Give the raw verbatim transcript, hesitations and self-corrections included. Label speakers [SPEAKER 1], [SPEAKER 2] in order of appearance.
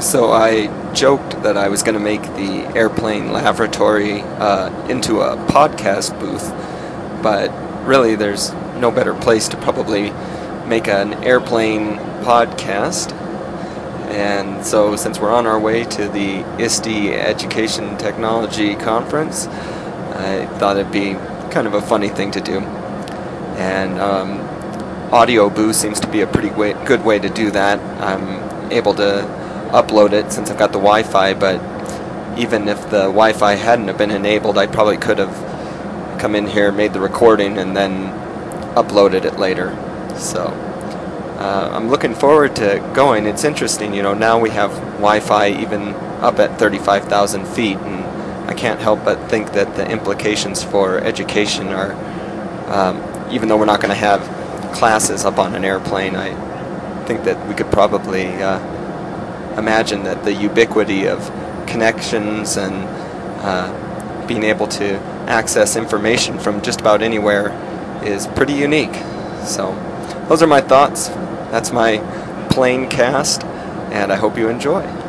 [SPEAKER 1] So I joked that I was going to make the airplane lavatory uh, into a podcast booth, but really there's no better place to probably make an airplane podcast. And so since we're on our way to the I S T E Education Technology Conference, I thought it'd be kind of a funny thing to do. And um, audio booth seems to be a pretty way, good way to do that. I'm able to upload it since I've got the Wi-Fi, but even if the Wi-Fi hadn't have been enabled, I probably could have come in here, made the recording, and then uploaded it later. So uh, I'm looking forward to going. It's interesting, you know, now we have Wi-Fi even up at thirty-five thousand feet, and I can't help but think that the implications for education are, um, even though we're not going to have classes up on an airplane, I think that we could probably uh, imagine that the ubiquity of connections and uh, being able to access information from just about anywhere is pretty unique. So those are my thoughts. That's my plane cast, and I hope you enjoy.